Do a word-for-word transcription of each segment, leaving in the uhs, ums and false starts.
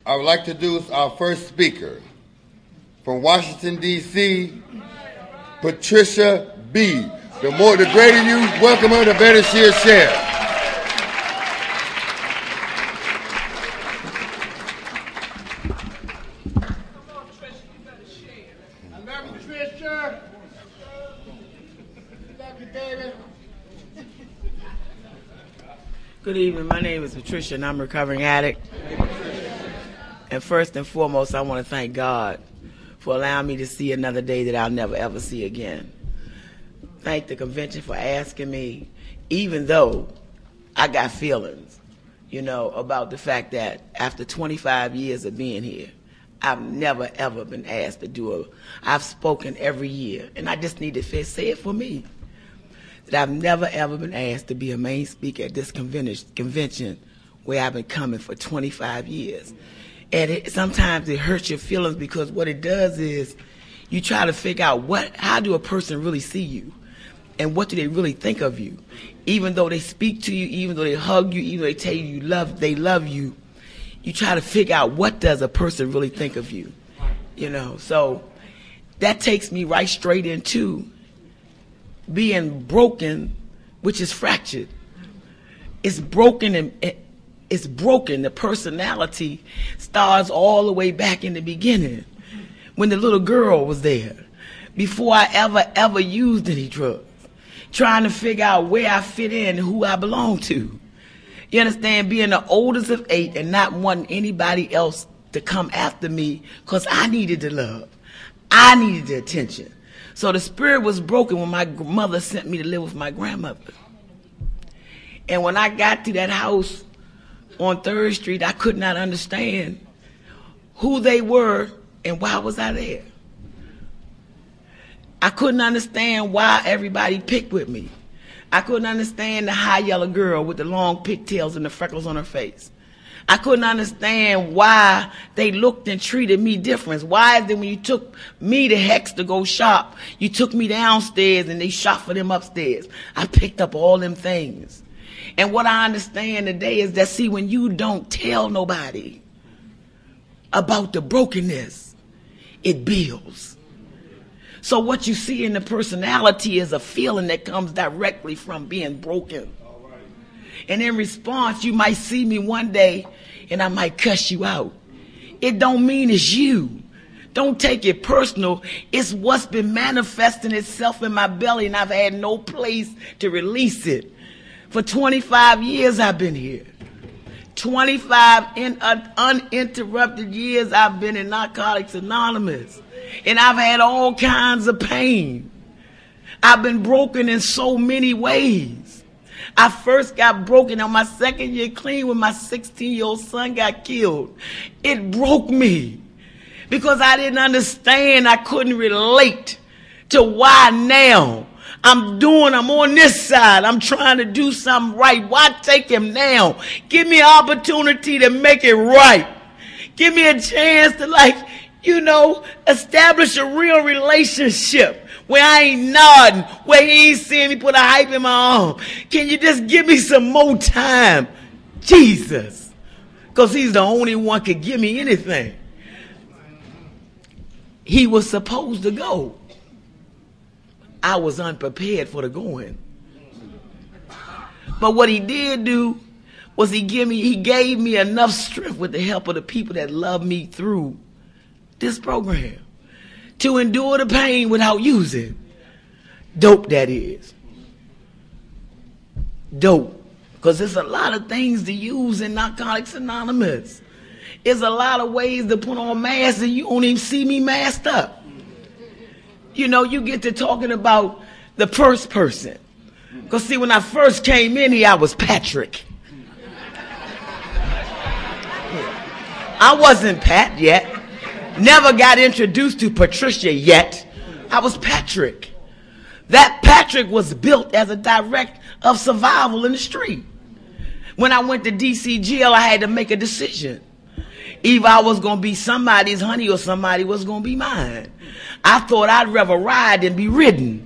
I would like to introduce our first speaker from Washington, D C, Patricia B. The more, the greater you welcome her, the better she'll share. Come on, Tricia, you better share. I love you, Tricia. Love you, baby. Good evening. My name is Patricia, and I'm a recovering addict. And first and foremost, I want to thank God for allowing me to see another day that I'll never, ever see again. Thank the convention for asking me, even though I got feelings, you know, about the fact that after twenty-five years of being here, I've never, ever been asked to do a, I've spoken every year, and I just need to say it for me, that I've never, ever been asked to be a main speaker at this convention where I've been coming for twenty-five years. And it, sometimes it hurts your feelings because what it does is you try to figure out what, how do a person really see you? And what do they really think of you? Even though they speak to you, even though they hug you, even though they tell you, you love, they love you, you try to figure out what does a person really think of you, you know? So that takes me right straight into being broken, which is fractured. It's broken, and it's broken. The personality starts all the way back in the beginning when the little girl was there, before I ever, ever used any drugs, trying to figure out where I fit in and who I belong to. You understand? Being the oldest of eight and not wanting anybody else to come after me because I needed the love. I needed the attention. So the spirit was broken when my mother sent me to live with my grandmother. And when I got to that house on third street, I could not understand who they were and why was I there. I couldn't understand why everybody picked with me. I couldn't understand the high yellow girl with the long pigtails and the freckles on her face. I couldn't understand why they looked and treated me different. Why is it when you took me to Hex to go shop, you took me downstairs and they shop for them upstairs? I picked up all them things. And what I understand today is that, see, when you don't tell nobody about the brokenness, it builds. So what you see in the personality is a feeling that comes directly from being broken. And in response, you might see me one day and I might cuss you out. It don't mean it's you. Don't take it personal. It's what's been manifesting itself in my belly, and I've had no place to release it. For twenty-five years I've been here. twenty-five in, uh, uninterrupted years I've been in Narcotics Anonymous. And I've had all kinds of pain. I've been broken in so many ways. I first got broken on my second year clean when my sixteen-year-old son got killed. It broke me because I didn't understand. I couldn't relate to why now I'm doing, I'm on this side. I'm trying to do something right. Why take him now? Give me an opportunity to make it right. Give me a chance to, like, you know, establish a real relationship where I ain't nodding, where he ain't seeing me put a hype in my arm. Can you just give me some more time? Jesus. Because he's the only one could give me anything. He was supposed to go. I was unprepared for the going. But what he did do was he give me, he gave me enough strength with the help of the people that love me through this program to endure the pain without using dope, that is. Dope. Because there's a lot of things to use in Narcotics Anonymous. There's a lot of ways to put on masks and you don't even see me masked up. You know, you get to talking about the first person. Because see, when I first came in here, I was Patrick. I wasn't Pat yet. Never got introduced to Patricia yet. I was Patrick. That Patrick was built as a direct of survival in the street. When I went to D C jail, I had to make a decision. Either I was going to be somebody's honey or somebody was going to be mine. I thought I'd rather ride than be ridden.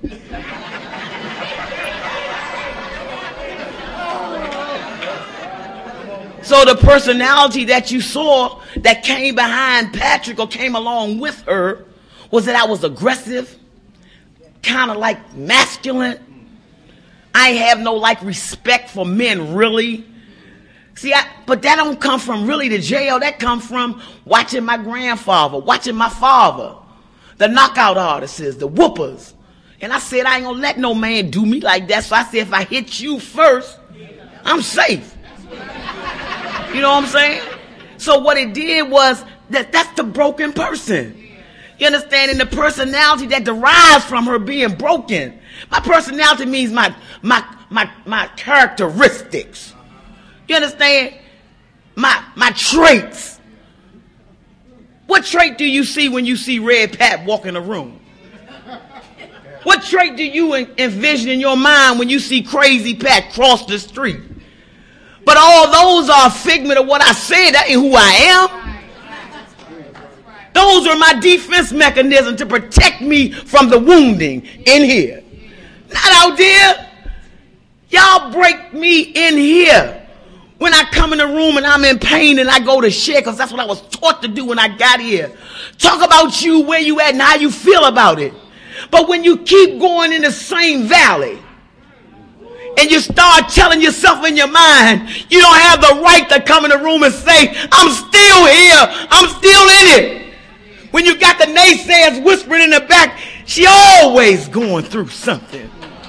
So the personality that you saw that came behind Patrick or came along with her was that I was aggressive, kind of like masculine. I ain't have no like respect for men, really. See, I, but that don't come from really the jail. That come from watching my grandfather, watching my father, the knockout artists, the whoopers. And I said, I ain't gonna let no man do me like that. So I said, if I hit you first, I'm safe. You know what I'm saying? So what it did was that that's the broken person. You understand? And the personality that derives from her being broken. My personality means my my my my characteristics. You understand? My my traits. What trait do you see when you see Red Pat walk in a room? What trait do you envision in your mind when you see Crazy Pat cross the street? But all those are a figment of what I said. That ain't who I am. Those are my defense mechanism to protect me from the wounding in here. Not out there. Y'all break me in here. When I come in the room and I'm in pain and I go to share, because that's what I was taught to do when I got here. Talk about you, where you at, and how you feel about it. But when you keep going in the same valley and you start telling yourself in your mind, you don't have the right to come in the room and say, I'm still here, I'm still in it. When you got the naysayers whispering in the back, she always going through something.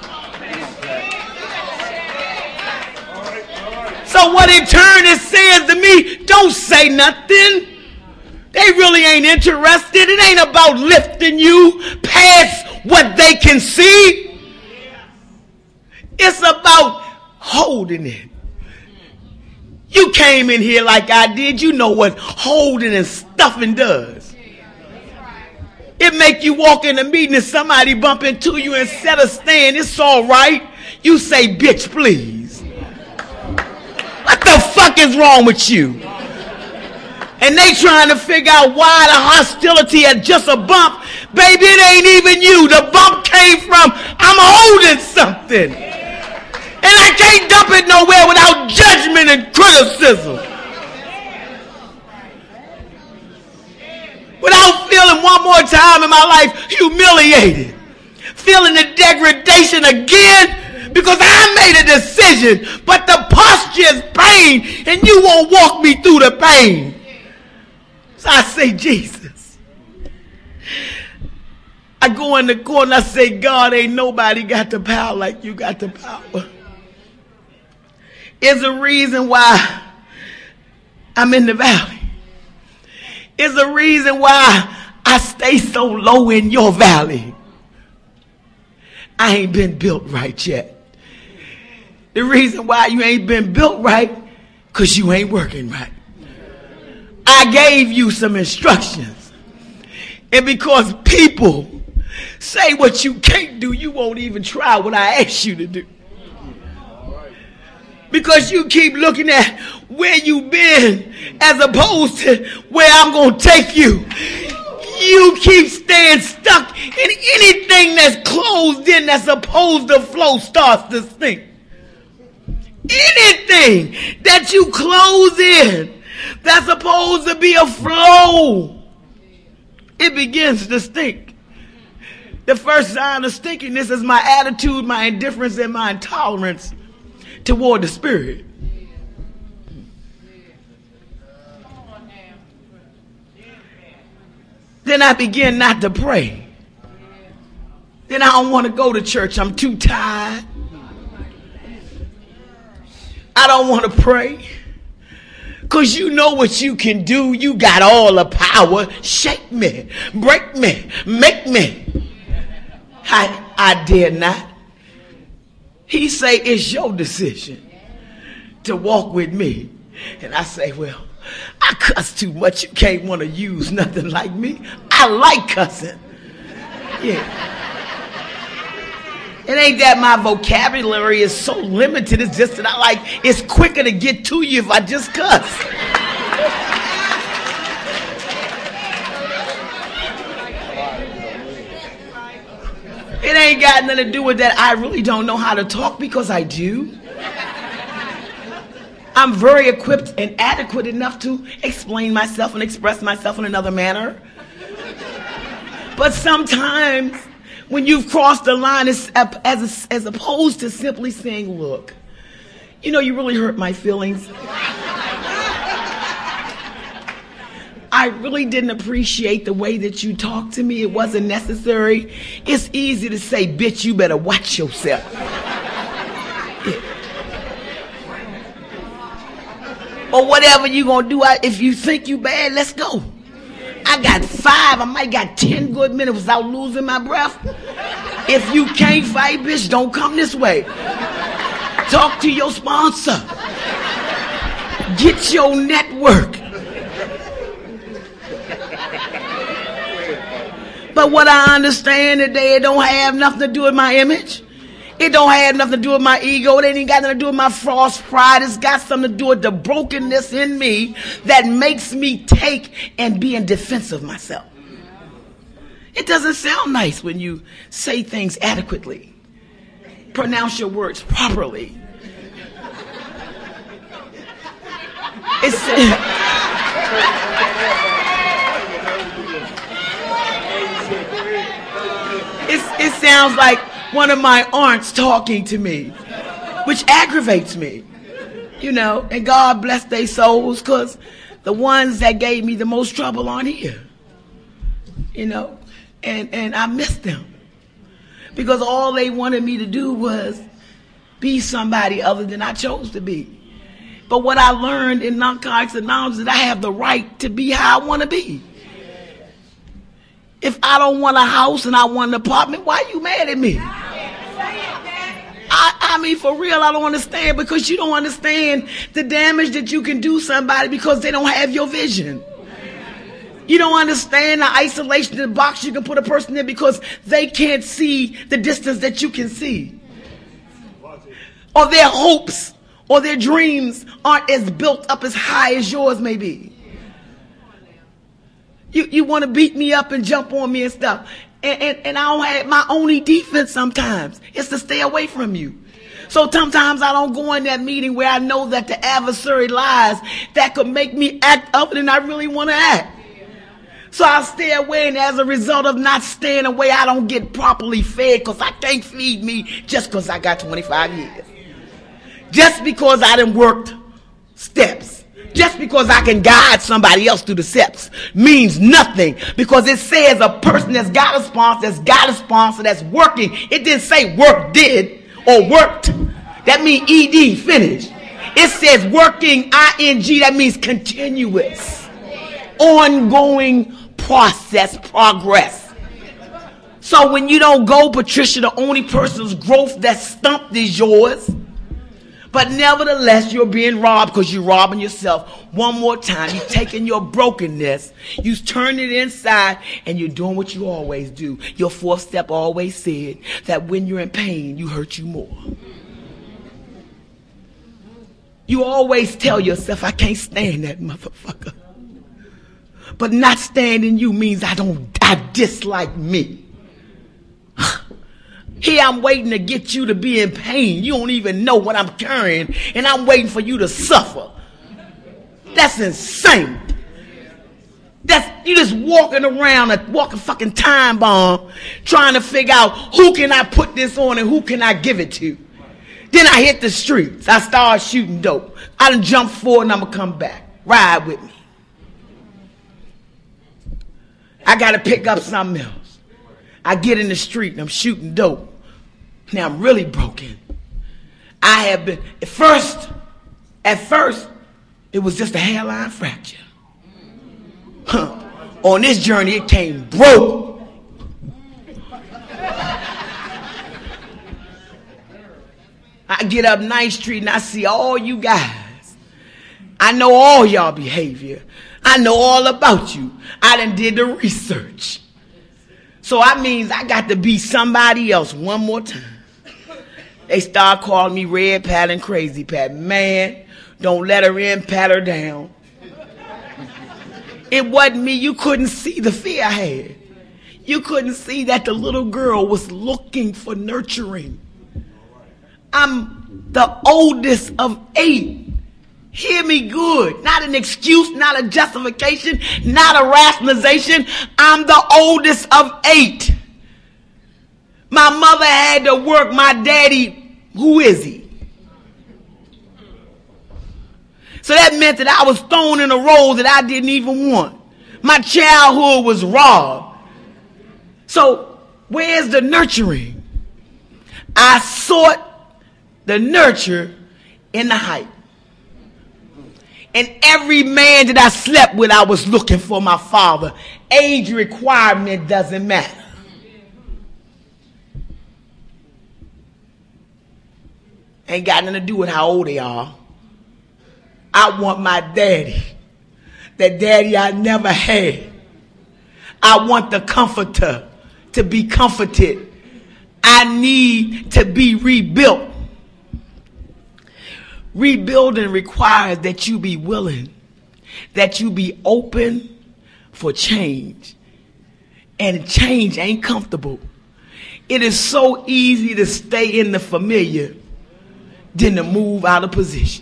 So what in turn it says to me, don't say nothing. They really ain't interested. It ain't about lifting you past what they can see. It's about holding it. You came in here like I did. You know what holding and stuffing does. It make you walk in a meeting and somebody bump into you, instead of saying it's all right, you say, bitch, please. What the fuck is wrong with you? And they trying to figure out why the hostility at just a bump. Baby, it ain't even you. The bump came from, I'm holding something. And I can't dump it nowhere without judgment and criticism. Without feeling one more time in my life humiliated. Feeling the degradation again. Because I made a decision, but the posture is pain, and you won't walk me through the pain. So I say, Jesus. I go in the corner, I say, God, ain't nobody got the power like you got the power. It's a reason why I'm in the valley. It's a reason why I stay so low in your valley. I ain't been built right yet. The reason why you ain't been built right, because you ain't working right. I gave you some instructions. And because people say what you can't do, you won't even try what I asked you to do. Because you keep looking at where you've been as opposed to where I'm going to take you. You keep staying stuck in anything that's closed in that's supposed to flow starts to stink. Anything that you close in that's supposed to be a flow, it begins to stink. The first sign of stinkiness is my attitude, my indifference, and my intolerance toward the Spirit. Then I begin not to pray. Then I don't want to go to church. I'm too tired. I don't want to pray. Because you know what you can do. You got all the power. Shake me. Break me. Make me. I, I dare not. He say it's your decision to walk with me. And I say, well, I cuss too much. You can't want to use nothing like me. I like cussing. Yeah. It ain't that my vocabulary is so limited. It's just that I like, it's quicker to get to you if I just cuss. It ain't got nothing to do with that. I really don't know how to talk, because I do. I'm very equipped and adequate enough to explain myself and express myself in another manner. But sometimes when you've crossed the line, as, as, as opposed to simply saying, look, you know, you really hurt my feelings. I really didn't appreciate the way that you talked to me. It wasn't necessary. It's easy to say, bitch, you better watch yourself. Yeah. Or whatever you gonna do. If you think you bad, let's go. I got five, I might got ten good minutes without losing my breath. If you can't fight, bitch, don't come this way. Talk to your sponsor. Get your network. But what I understand today, it don't have nothing to do with my image. It don't have nothing to do with my ego. It ain't got nothing to do with my false pride. It's got something to do with the brokenness in me that makes me take and be in defense of myself. It doesn't sound nice when you say things adequately. Pronounce your words properly. It's... It's, it sounds like one of my aunts talking to me, which aggravates me, you know, and God bless their souls, because the ones that gave me the most trouble aren't here, you know, and, and I miss them, because all they wanted me to do was be somebody other than I chose to be. But what I learned in Narcotics Anonymous is that I have the right to be how I want to be. If I don't want a house and I want an apartment, why are you mad at me? I, I mean, for real, I don't understand, because you don't understand the damage that you can do somebody because they don't have your vision. You don't understand the isolation in the box you can put a person in because they can't see the distance that you can see. Or their hopes or their dreams aren't as built up as high as yours may be. You, you want to beat me up and jump on me and stuff. And, and, and I don't have my only defense sometimes is to stay away from you. So sometimes I don't go in that meeting where I know that the adversary lies that could make me act up than I really want to act. So I'll stay away, and as a result of not staying away, I don't get properly fed because I can't feed me just because I got twenty-five years. Just because I done worked steps. Just because I can guide somebody else through the steps means nothing, because it says a person that's got a sponsor, that's got a sponsor, that's working. It didn't say work did or worked. That means E D, finished. It says working, I N G, that means continuous, ongoing process, progress. So when you don't go, Patricia, the only person's growth that's stumped is yours. But nevertheless, you're being robbed because you're robbing yourself. One more time, you're taking your brokenness, you turn it inside, and you're doing what you always do. Your fourth step always said that when you're in pain, you hurt you more. You always tell yourself, I can't stand that motherfucker. But not standing you means I don't, I dislike me. Here I'm waiting to get you to be in pain. You don't even know what I'm carrying, and I'm waiting for you to suffer. That's insane. That's, you just walking around a walking fucking time bomb trying to figure out who can I put this on and who can I give it to. Then I hit the streets. I start shooting dope. I done jump forward and I'm going to come back. Ride with me. I got to pick up something else. I get in the street and I'm shooting dope. Now I'm really broken. I have been, at first, at first, it was just a hairline fracture. Huh. On this journey, it came broke. I get up ninth Street and I see all you guys. I know all y'all behavior. I know all about you. I done did the research. So that means I got to be somebody else one more time. They start calling me Red Pat and Crazy Pat. Man, don't let her in, pat her down. It wasn't me. You couldn't see the fear I had. You couldn't see that the little girl was looking for nurturing. I'm the oldest of eight. Hear me good. Not an excuse, not a justification, not a rationalization. I'm the oldest of eight. My mother had to work. My daddy, who is he? So that meant that I was thrown in a role that I didn't even want. My childhood was robbed. So where's the nurturing? I sought the nurture in the hype. And every man that I slept with, I was looking for my father. Age requirement doesn't matter. Ain't got nothing to do with how old they are. I want my daddy. That daddy I never had. I want the comforter to be comforted. I need to be rebuilt. Rebuilding requires that you be willing, that you be open for change. And change ain't comfortable. It is so easy to stay in the familiar than to move out of position.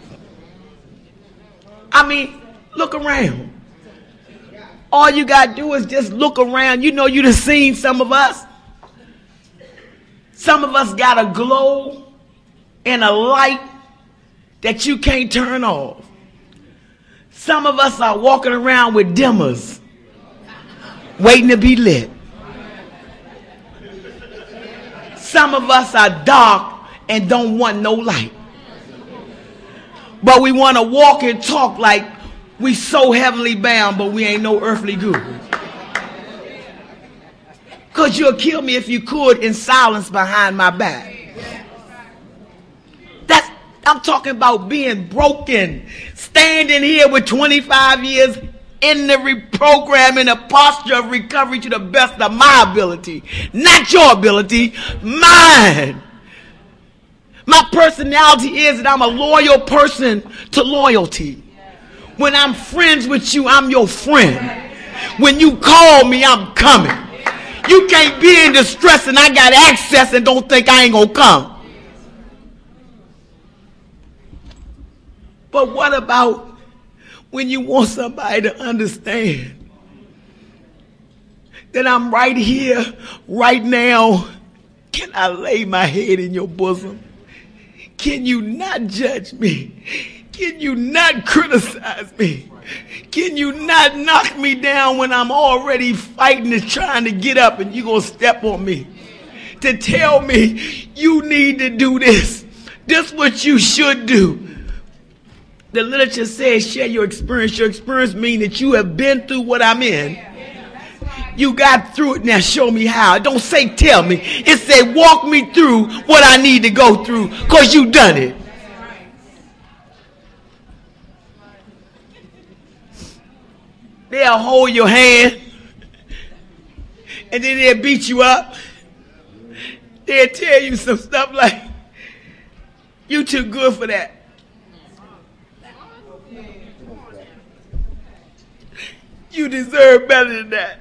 I mean, look around. All you got to do is just look around. You know, you done seen some of us. Some of us got a glow and a light that you can't turn off. Some of us are walking around with dimmers, waiting to be lit. Some of us are dark and don't want no light. But we want to walk and talk like we so heavenly bound, but we ain't no earthly good. Because you'll kill me if you could in silence behind my back. That's, I'm talking about being broken. Standing here with twenty-five years in the reprogramming, a posture of recovery to the best of my ability. Not your ability, mine. My personality is that I'm a loyal person to loyalty. When I'm friends with you, I'm your friend. When you call me, I'm coming. You can't be in distress and I got access and don't think I ain't gonna come. But what about when you want somebody to understand that I'm right here, right now? Can I lay my head in your bosom? Can you not judge me? Can you not criticize me? Can you not knock me down when I'm already fighting and trying to get up and you're going to step on me? To tell me you need to do this. This is what you should do. The literature says share your experience. Your experience means that you have been through what I'm in. You got through it, now show me how. Don't say tell me. It said walk me through what I need to go through because you done it. They'll hold your hand and then they'll beat you up. They'll tell you some stuff like, you too good for that. You deserve better than that.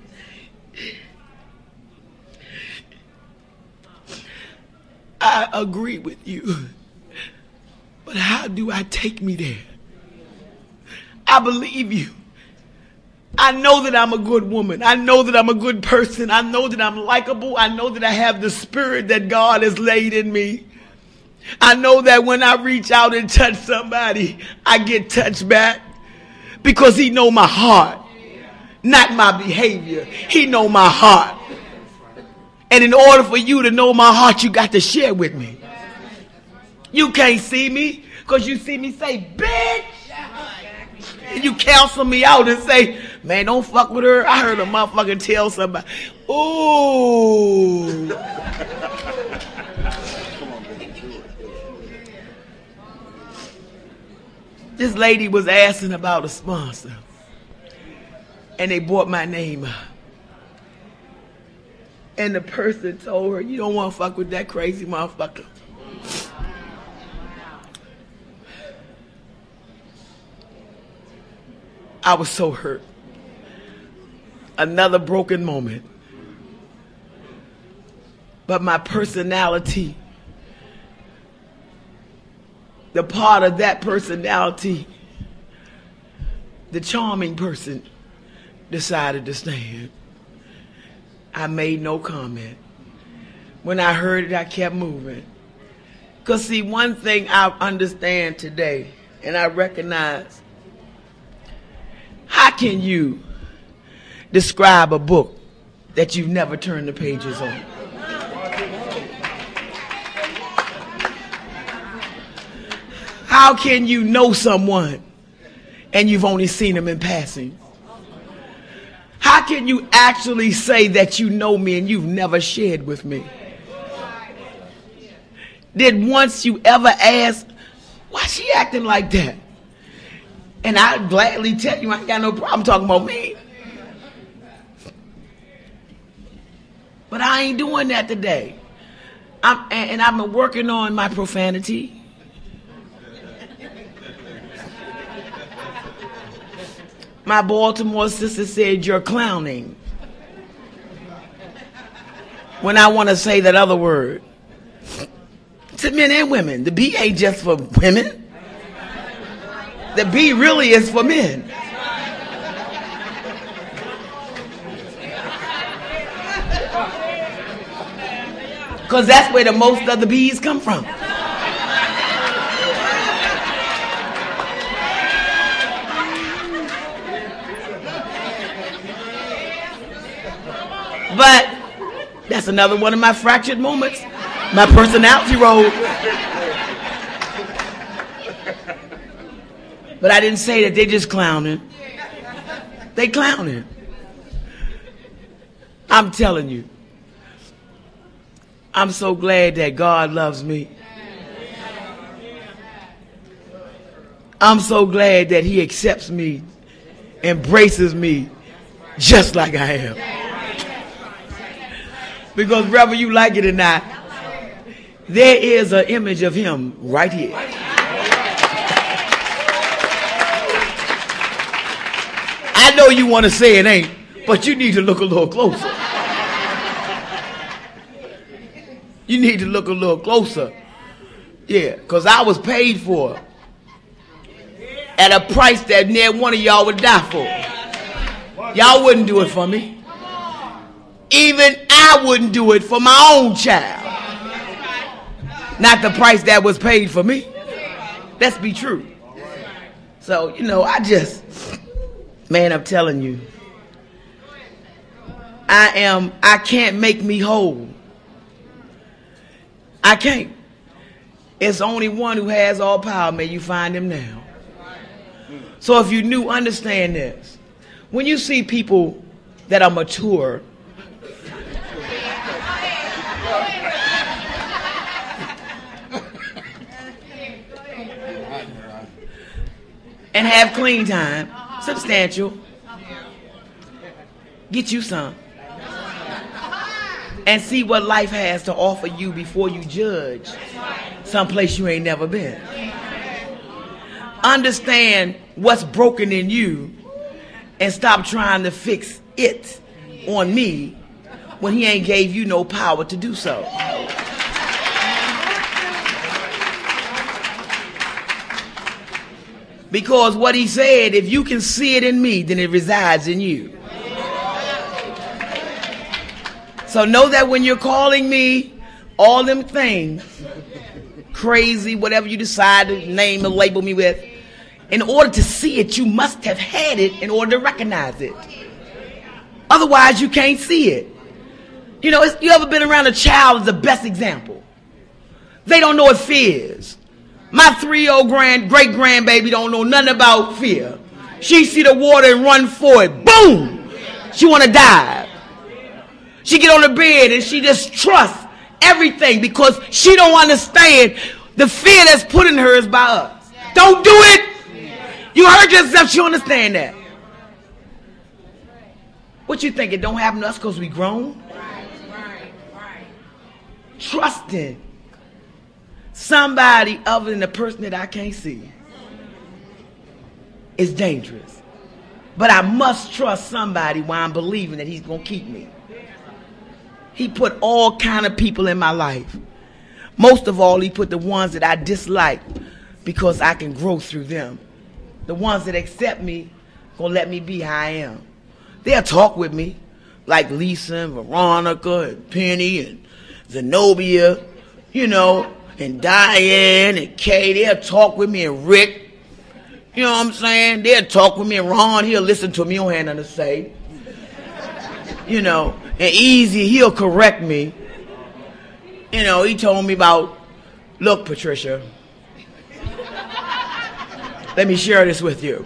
I agree with you, but how do I take me there? I believe you. I know that I'm a good woman. I know that I'm a good person. I know that I'm likable. I know that I have the spirit that God has laid in me. I know that when I reach out and touch somebody, I get touched back because he know my heart, not my behavior. He know my heart. And in order for you to know my heart, you got to share with me. You can't see me because you see me say, bitch. And you counsel me out and say, man, don't fuck with her. I heard a motherfucker tell somebody. Ooh. This lady was asking about a sponsor. And they brought my name up. And the person told her, you don't want to fuck with that crazy motherfucker. I was so hurt. Another broken moment. But my personality the part of that personality, the charming person, decided to stand. I made no comment. When I heard it, I kept moving. Because see, one thing I understand today, and I recognize, how can you describe a book that you've never turned the pages on? How can you know someone and you've only seen them in passing? How can you actually say that you know me and you've never shared with me? Did once you ever ask, why she acting like that? And I'd gladly tell you I ain't got no problem talking about me. But I ain't doing that today. I'm, and, and I've been working on my profanity. My Baltimore sister said, you're clowning. When I want to say that other word. To men and women. The B ain't just for women. The B really is for men. Because that's where the most of the B's come from. But that's another one of my fractured moments. My personality role. But I didn't say that they just clowning. They clowning. I'm telling you. I'm so glad that God loves me. I'm so glad that he accepts me, embraces me just like I am. Because whether you like it or not, there is an image of him right here. I know you want to say it ain't, but you need to look a little closer. You need to look a little closer. Yeah, because I was paid for at a price that near one of y'all would die for. Y'all wouldn't do it for me. Even I wouldn't do it for my own child. Not the price that was paid for me. Let's be true. So, you know, I just, man, I'm telling you, I am, I can't make me whole. I can't. It's only one who has all power. May you find him now. So if you knew, understand this. When you see people that are mature, and have clean time, substantial, get you some. And see what life has to offer you before you judge someplace you ain't never been. Understand what's broken in you and stop trying to fix it on me when he ain't gave you no power to do so. Because what he said, if you can see it in me, then it resides in you. So know that when you're calling me all them things, crazy, whatever you decide to name or label me with, in order to see it, you must have had it in order to recognize it. Otherwise, you can't see it. You know, it's, you ever been around a child is the best example. They don't know what fear is. My three-year-old grand, great-grandbaby don't know nothing about fear. She see the water and run for it. Boom! She want to dive. She get on the bed and she just trusts everything because she don't understand the fear that's put in her is by us. Don't do it. You heard yourself. She understand that. What you think? It don't happen to us because we grown? Trusting somebody other than the person that I can't see is dangerous. But I must trust somebody while I'm believing that he's going to keep me. He put all kind of people in my life. Most of all, he put the ones that I dislike because I can grow through them. The ones that accept me gonna let me be how I am. They'll talk with me, like Lisa and Veronica and Penny and Zenobia, you know, and Diane and Kay. They'll talk with me, and Rick. You know what I'm saying? They'll talk with me, and Ron, he'll listen to me, he don't have nothing to say. You know, and Easy, he'll correct me. You know, he told me about, look, Patricia, let me share this with you.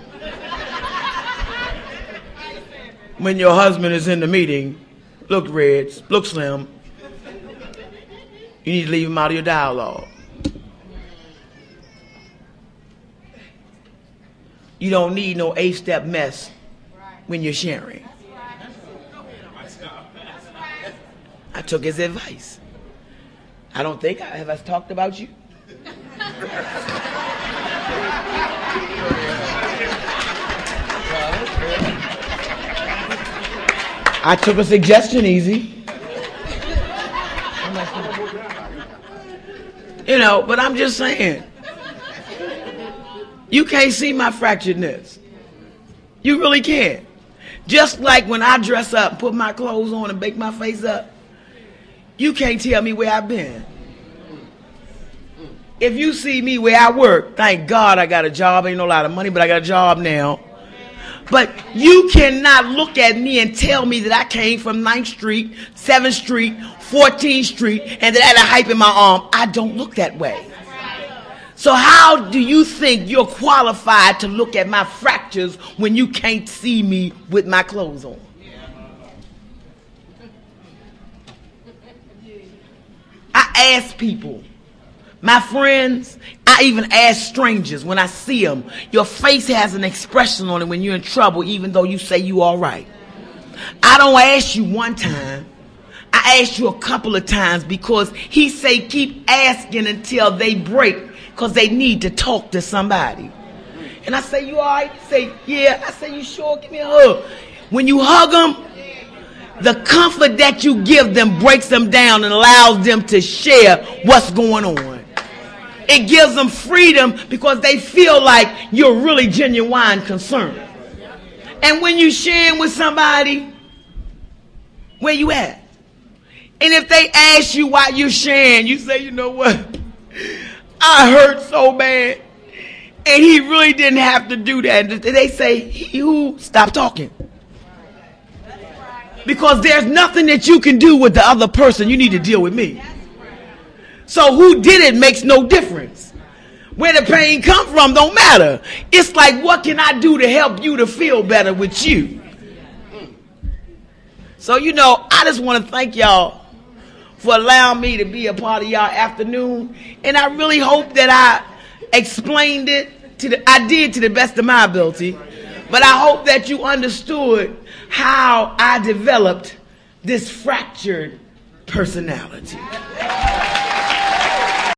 When your husband is in the meeting, look, Reds, look, Slim, you need to leave him out of your dialogue. You don't need no eight-step mess when you're sharing. I took his advice. I don't think I have I talked about you. I took a suggestion, Easy. You know, but I'm just saying, you can't see my fracturedness. You really can't. Just like when I dress up and put my clothes on and bake my face up, you can't tell me where I've been. If you see me where I work, thank God I got a job. Ain't no lot of money, but I got a job now. But you cannot look at me and tell me that I came from ninth Street, seventh Street, fourteenth Street, and that I had a hype in my arm. I don't look that way. So how do you think you're qualified to look at my fractures when you can't see me with my clothes on? I ask people, my friends, I even ask strangers when I see them, your face has an expression on it when you're in trouble, even though you say you all right. I don't ask you one time. I asked you a couple of times because he say keep asking until they break because they need to talk to somebody. And I say, you all right? You say, yeah. I say, you sure? Give me a hug. When you hug them, the comfort that you give them breaks them down and allows them to share what's going on. It gives them freedom because they feel like you're really genuine concerned. And when you sharing with somebody, where you at? And if they ask you why you're sharing, you say, you know what? I hurt so bad. And he really didn't have to do that. And they say, he who? Stop talking. Because there's nothing that you can do with the other person. You need to deal with me. So who did it makes no difference. Where the pain come from don't matter. It's like, what can I do to help you to feel better with you? So, you know, I just want to thank y'all for allowing me to be a part of y'all afternoon. And I really hope that I explained it to the, I did to the best of my ability. But I hope that you understood how I developed this fractured personality.